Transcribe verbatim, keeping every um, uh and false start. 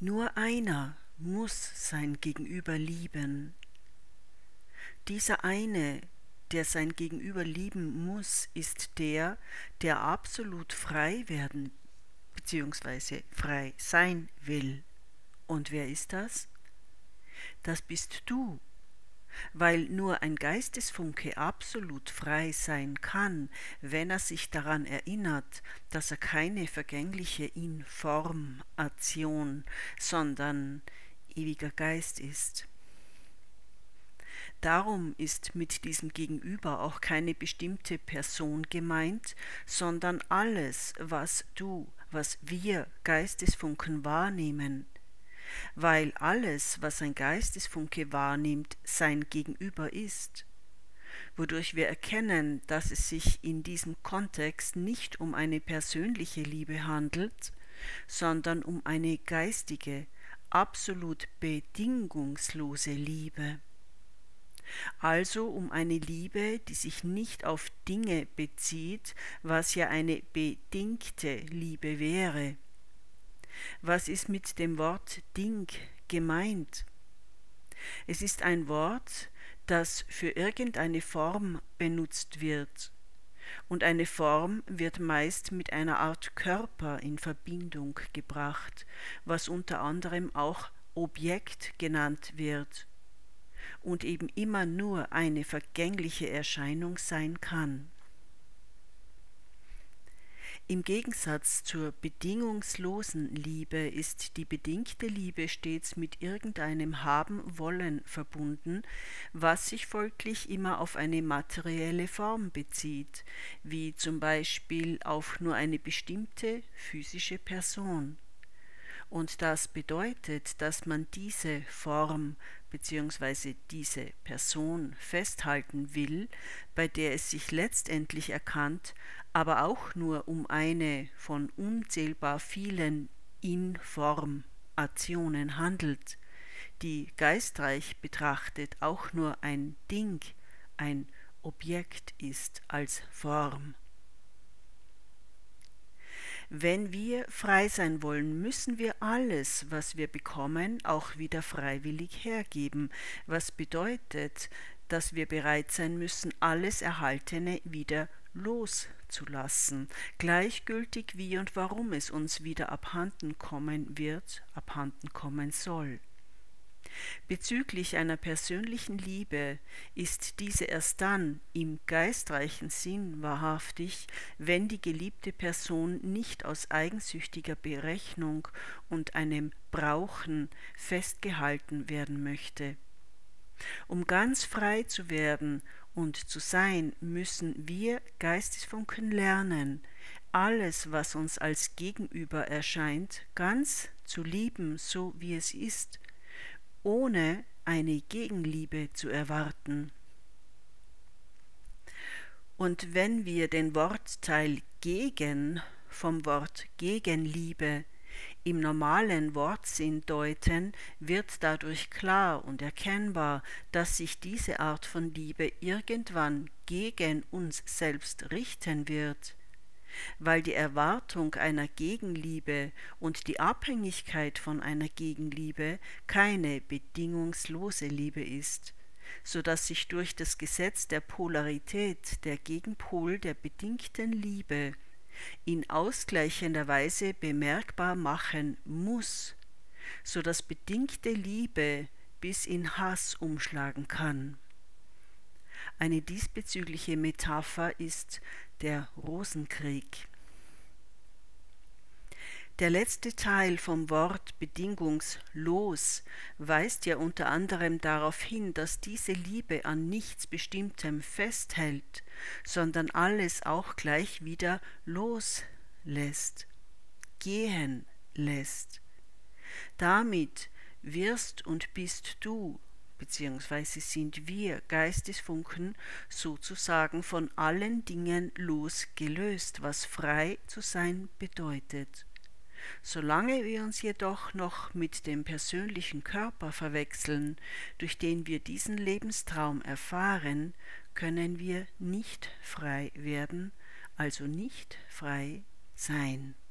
Nur einer muss sein Gegenüber lieben. Dieser eine, der sein Gegenüber lieben muss, ist der, der absolut frei werden bzw. frei sein will. Und wer ist das? Das bist du, weil nur ein Geistesfunke absolut frei sein kann, wenn er sich daran erinnert, dass er keine vergängliche Information, sondern ewiger Geist ist. Darum ist mit diesem Gegenüber auch keine bestimmte Person gemeint, sondern alles, was du, was wir Geistesfunken wahrnehmen, weil alles, was ein Geistesfunke wahrnimmt, sein Gegenüber ist, wodurch wir erkennen, dass es sich in diesem Kontext nicht um eine persönliche Liebe handelt, sondern um eine geistige, absolut bedingungslose Liebe. Also um eine Liebe, die sich nicht auf Dinge bezieht, was ja eine bedingte Liebe wäre. Was ist mit dem Wort Ding gemeint? Es ist ein Wort, das für irgendeine Form benutzt wird. Und eine Form wird meist mit einer Art Körper in Verbindung gebracht, was unter anderem auch Objekt genannt wird und eben immer nur eine vergängliche Erscheinung sein kann. Im Gegensatz zur bedingungslosen Liebe ist die bedingte Liebe stets mit irgendeinem Haben-Wollen verbunden, was sich folglich immer auf eine materielle Form bezieht, wie zum Beispiel auf nur eine bestimmte physische Person. Und das bedeutet, dass man diese Form bzw. diese Person festhalten will, bei der es sich letztendlich erkannt, aber auch nur um eine von unzählbar vielen Informationen handelt, die geistreich betrachtet auch nur ein Ding, ein Objekt ist als Form. Wenn wir frei sein wollen, müssen wir alles, was wir bekommen, auch wieder freiwillig hergeben, was bedeutet, dass wir bereit sein müssen, alles Erhaltene wieder loszulassen, gleichgültig wie und warum es uns wieder abhanden kommen wird, abhanden kommen soll. Bezüglich einer persönlichen Liebe ist diese erst dann im geistreichen Sinn wahrhaftig, wenn die geliebte Person nicht aus eigensüchtiger Berechnung und einem Brauchen festgehalten werden möchte. Um ganz frei zu werden und zu sein, müssen wir Geistesfunken lernen, alles, was uns als Gegenüber erscheint, ganz zu lieben, so wie es ist, ohne eine Gegenliebe zu erwarten. Und wenn wir den Wortteil gegen vom Wort Gegenliebe im normalen Wortsinn deuten, wird dadurch klar und erkennbar, dass sich diese Art von Liebe irgendwann gegen uns selbst richten wird, weil die Erwartung einer Gegenliebe und die Abhängigkeit von einer Gegenliebe keine bedingungslose Liebe ist, so dass sich durch das Gesetz der Polarität der Gegenpol der bedingten Liebe in ausgleichender Weise bemerkbar machen muss, so dass bedingte Liebe bis in Hass umschlagen kann. Eine diesbezügliche Metapher ist der Rosenkrieg. Der letzte Teil vom Wort bedingungslos weist ja unter anderem darauf hin, dass diese Liebe an nichts Bestimmtem festhält, sondern alles auch gleich wieder loslässt, gehen lässt. Damit wirst und bist du beziehungsweise sind wir Geistesfunken sozusagen von allen Dingen losgelöst, was frei zu sein bedeutet. Solange wir uns jedoch noch mit dem persönlichen Körper verwechseln, durch den wir diesen Lebenstraum erfahren, können wir nicht frei werden, also nicht frei sein.